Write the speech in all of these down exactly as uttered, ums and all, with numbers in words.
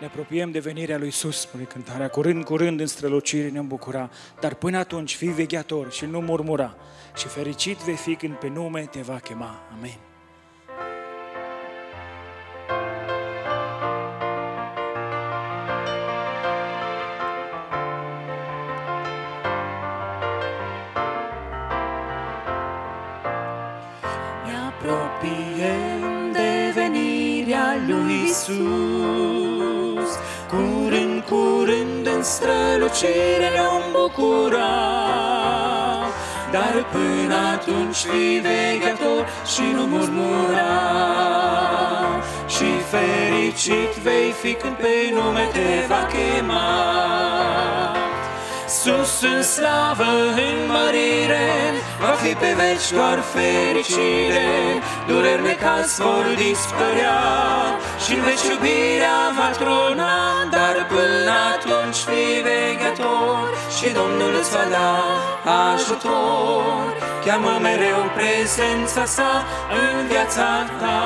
Ne apropiem de venirea lui Iisus, spune cântarea. Curând, curând în strălucire ne-am bucura, dar până atunci fii vegheator și nu murmura și fericit vei fi când pe nume te va chema. Amen. Ne apropiem de venirea lui Iisus, curând, curând în strălucire ne-om bucura, dar până atunci fii vegheator și nu murmura și fericit vei fi când pe nume te va chema. Sus în slavă, în mărire, va fi pe veci doar fericire. Dureri, necaz vor dispărea și-n veci iubirea va trona, dar până atunci fii vegheator și Domnul îți va da ajutor. Cheamă mereu prezența sa în viața ta.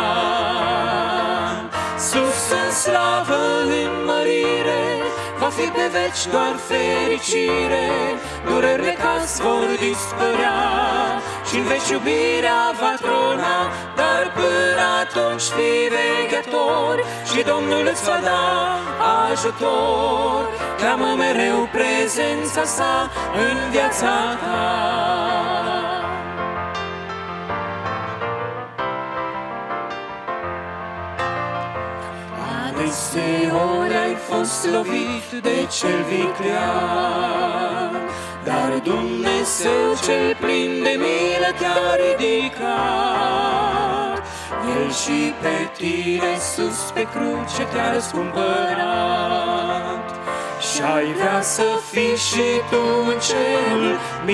Sus în slavă, în mărire, va fi pe veci doar fericire. Dureri, necaz vor dispărea și-n veci iubirea va trona, dar până atunci fii vegheator și Domnul îți va da ajutor. Cheamă mereu prezența sa în viața ta. Deseori ai fost lovit de cel viclean, dar Dumnezeu cel plin de milă te-a ridicat. El și pe tine sus pe cruce te-a răscumpărat și-ai vrea să fii și tu în cerul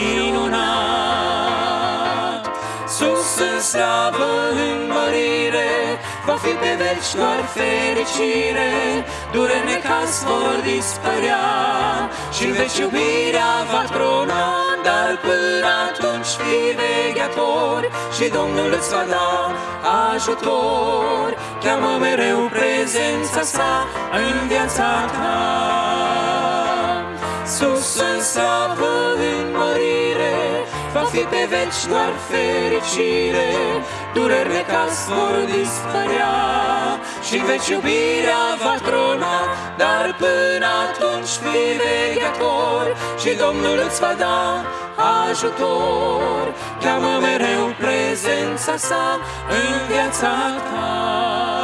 minunat. Sus în slavă, în mărire, va fi pe veci doar fericire. Dureri, necaz vor dispărea și-n veci iubirea va trona, dar până atunci fii vegheator și Domnul îți va da ajutor. Cheamă mereu prezența sa în viața ta. Sus în slavă, în mărire, va fi pe veci doar fericire. Dureri, necaz vor dispărea și-n veci iubirea va trona, dar până atunci fii vegheator și Domnul îți va da ajutor. Cheamă mereu prezența sa în viața ta.